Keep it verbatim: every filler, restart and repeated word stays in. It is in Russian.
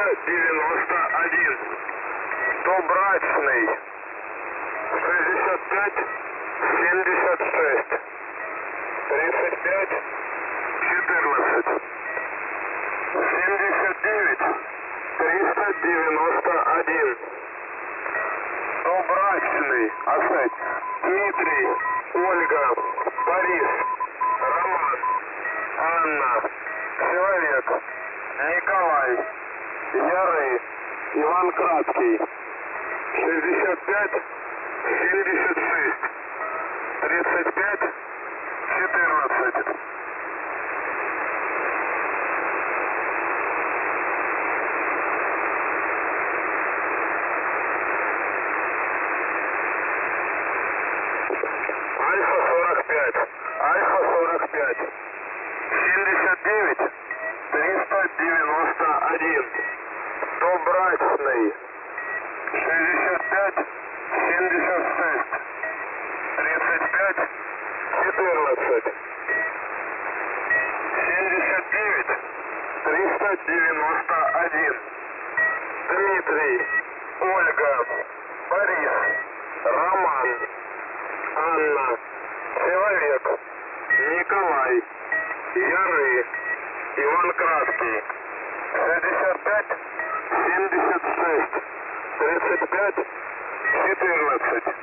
триста девяносто один. Добрачный. шестьдесят пять семьдесят шесть. тридцать пять четырнадцать. семьдесят девять триста девяносто один. Добрачный. Оставить. Дмитрий, Ольга, Борис, Роман, Анна, Человек, Николай, Ярый, Иван Краткий. шестьдесят пять семьдесят шесть. тридцать пять четырнадцать. Альфа сорок пять. Альфа сорок пять. семьдесят девять триста девяносто один. Добрачный. шестьдесят пять семьдесят шесть. тридцать пять четырнадцать. семьдесят девять триста девяносто один. Дмитрий, Ольга, Борис, Роман, Анна, Человек, Николай, Ярый, Иван Краткий. шестьдесят пять семьдесят шесть. тридцать пять четырнадцать.